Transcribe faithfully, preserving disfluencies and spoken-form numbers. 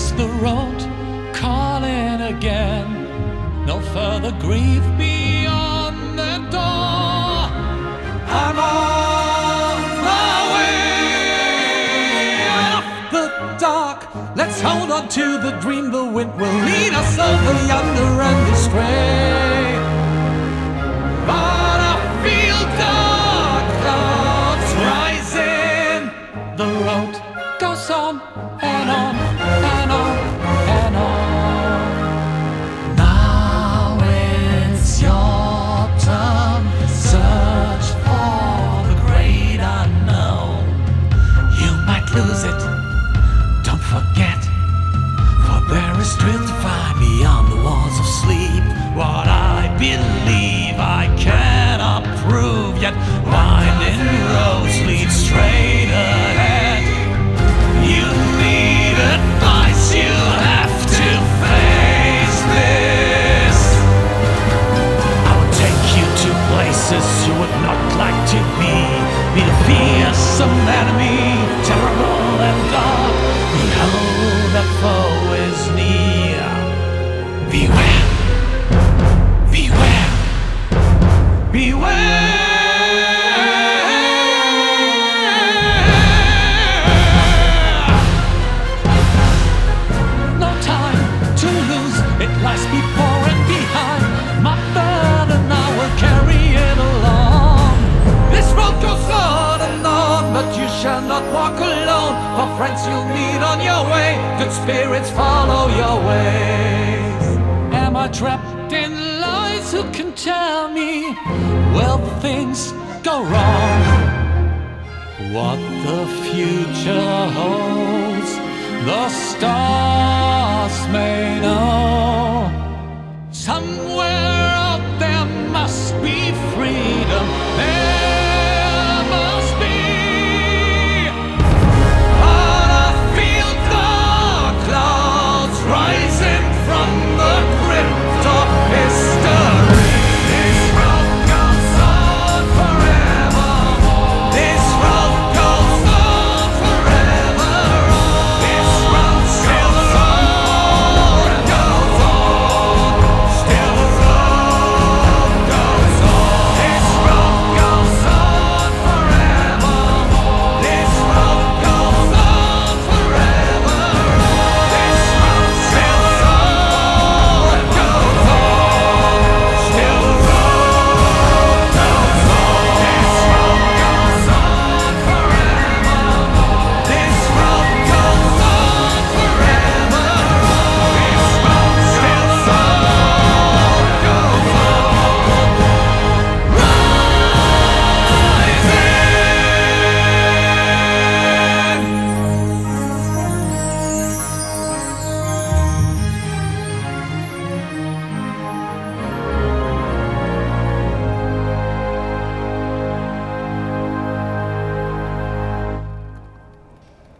is the road calling again. No further grief beyond the door. I'm on my way off the dark. Let's hold on to the dream. The wind will lead us over yonder and astray. But I feel dark clouds rising. The road goes on and on and on and on. Now it's your turn. Search for the great unknown. You might lose it, don't forget, for there is truth to find beyond the walls of sleep. What I believe I cannot prove, yet winding roads lead straight ahead. You need advice, you have to face this. I will take you to places you would not like to be. Meet a fearsome enemy, terrible and dark. Behold, that foe is near. Beware, beware, beware. No time to lose, it lies before and behind. My burden, I will carry it along. This road goes on and on, but you shall not walk alone. For friends you'll meet on your way, good spirits follow your ways. Am I trapped in lies? Who can tell me? Well, things go wrong. What the future holds, the stars may know. Somewhere out there must be free.